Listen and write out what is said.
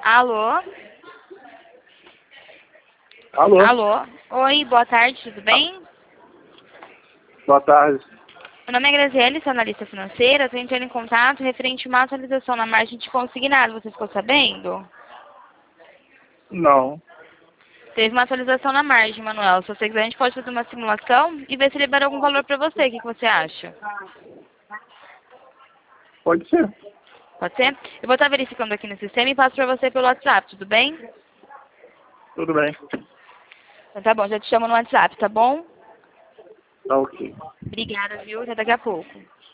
Alô? Alô? Alô? Oi, boa tarde, tudo bem? Boa tarde. Meu nome é Graziele, sou analista financeira. Estou entrando em contato referente a uma atualização na margem de consignado. Você ficou sabendo? Não. Teve uma atualização na margem, Manuel. Se você quiser, a gente pode fazer uma simulação e ver se libera algum valor para você. O que você acha? Pode ser. Pode ser? Eu vou estar verificando aqui no sistema e passo para você pelo WhatsApp, tudo bem? Tudo bem. Então tá bom, já te chamo no WhatsApp, tá bom? Tá ok. Obrigada, viu? Até daqui a pouco.